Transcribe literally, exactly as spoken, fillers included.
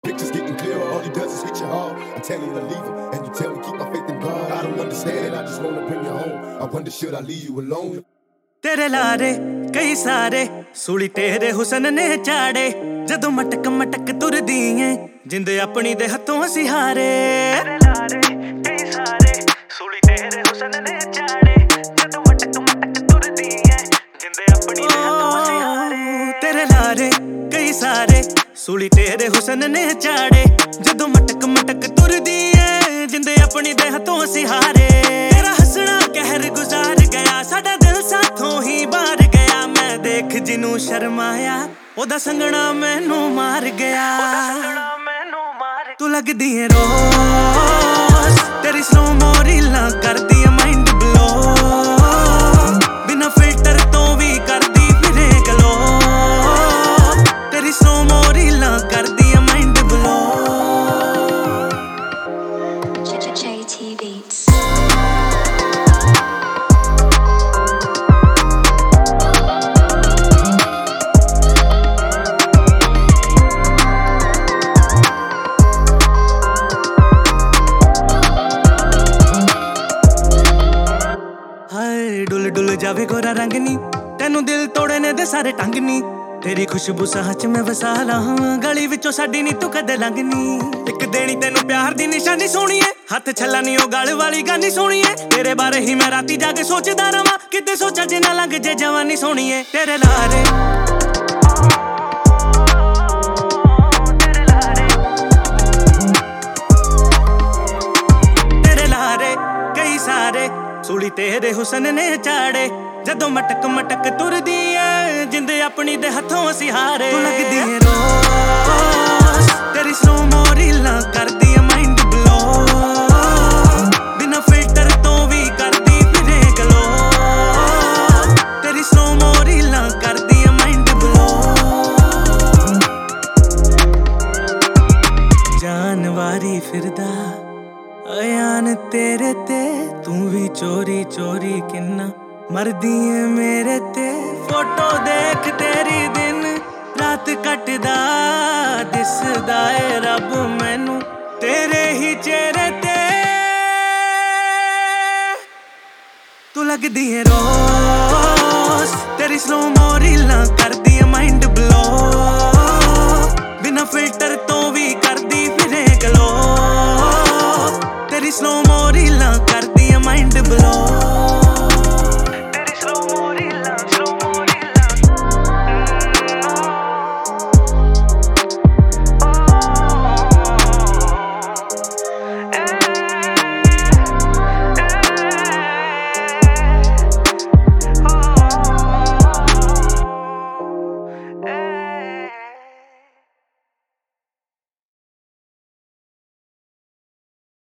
Pictures getting clearer, all he does is hit you hard. I'm telling you to leave him, and you tell me keep my faith in God. I don't understand, I just wanna bring you home. I wonder should I leave you alone? तेरे लारे कई सारे सूली तेरे हुसन ने चाड़े जदों मटक मटक तुरदी है जिंद अपनी दे हथों असी हारे। तेरे लारे कई सारे सूली तेरे हुसन ने चाड़े जदों मटक मटक तुरदी है जिंद अपनी दे हथों असी हारे। तेरे लारे कई सारे सूली तेरे हुसन ने चाड़े जदों मटक मटक तुरदी है जिंद अपनी दे हथों असी हारे। तेरा हसना कहर गुजार गया साडा दिल साथों ही बार गया। मैं देख जिनू शर्माया ओदा संगना मैनू मार गया। तू लगदी है रोज तेरी स्लो मोरीला करदी है माइंड ब्लो बिना फिल्टर तो भी करदी फिरे गलो। तेरी स्लो मोरीला करदी है mind blow. J T Beats. डुल डुल जावे गोरा रंग नी तेनू दिल तोड़े ने दे सारे टंग नी। तेरी खुशबू साह च मैं वसा ला गली विचों साडी नी तू कदे लंघनी। इक देनी तेनू प्यार दी निशानी सोहणीए हथ छला नी ओ गल वाली गानी सोहणीए। तेरे बारे ही मैं राती जाके सोचदा रवां किते सोचा जे ना लंघ जे जवानी सोहणीए। तेरे लारे तेरे लारे कई सारे सूली तेरे हुसन ने चाड़े जदों मटक मटक तुरदी है जिंद अपनी दे हथों असी हारे। तू लगदी है रोज तेरी स्लो मोरीला करदी है माइंड ब्लो बिना फिल्टर तो भी करदी फिरे गलो। तेरी स्लो मोरीला करदी है माइंड ब्लो। जानवारी फिरदा अयान तेरे ते तू भी चोरी चोरी किन्ना मरदी है मेरे ते। फोटो देख तेरी दिन रात कटदा दिसदा ए रब मैनू तेरे ही चेहरे ते। तू लगदी है रोज तेरी स्लो मोरीला करदी है माइंड ब्लो।